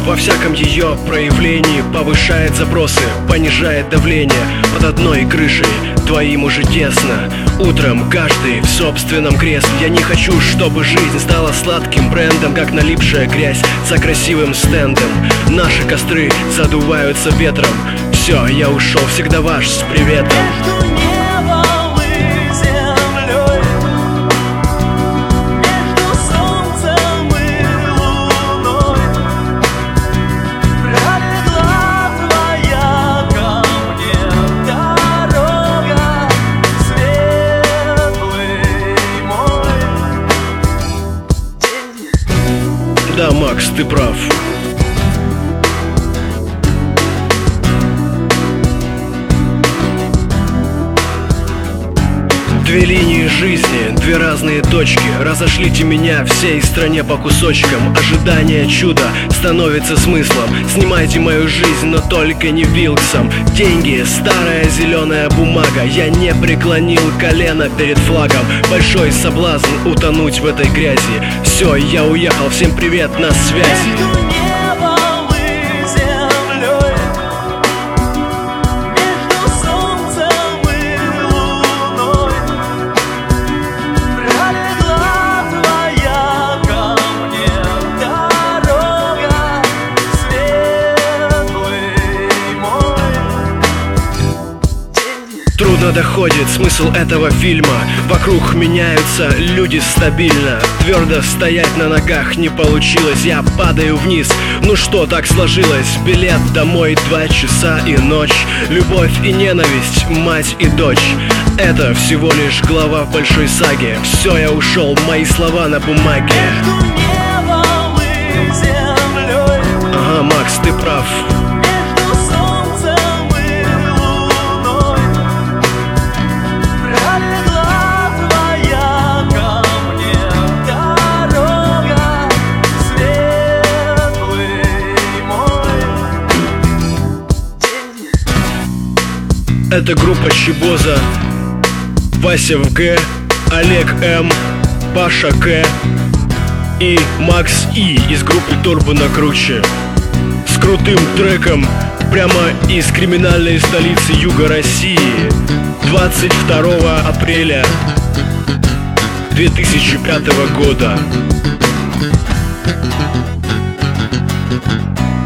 во всяком ее проявлении повышает запросы, понижает давление под одной крышей. Двоим уже тесно, утром каждый в собственном кресле. Я не хочу, чтобы жизнь стала сладким брендом, как налипшая грязь за красивым стендом. Наши костры задуваются ветром. Все, я ушел, всегда ваш, с приветом. Да, Макс, ты прав. Две линии жизни, две разные точки. Разошлите меня всей стране по кусочкам. Ожидание чуда становится смыслом. Снимайте мою жизнь, но только не Вилксом. Деньги, старая зеленая бумага. Я не преклонил колено перед флагом. Большой соблазн утонуть в этой грязи. Все, я уехал, всем привет, на связи. Трудно доходит смысл этого фильма. Вокруг меняются люди стабильно. Твердо стоять на ногах не получилось. Я падаю вниз, ну что, так сложилось. Билет домой, 2 часа и ночь. Любовь и ненависть, мать и дочь. Это всего лишь глава в большой саге. Все, я ушел, мои слова на бумаге. Ага, Макс, ты прав. Это группа Чебоза, Вася в Г, Олег М, Паша К и Макс И из группы Турбо на Круче. С крутым треком прямо из криминальной столицы Юга России. 22 апреля 2005 года.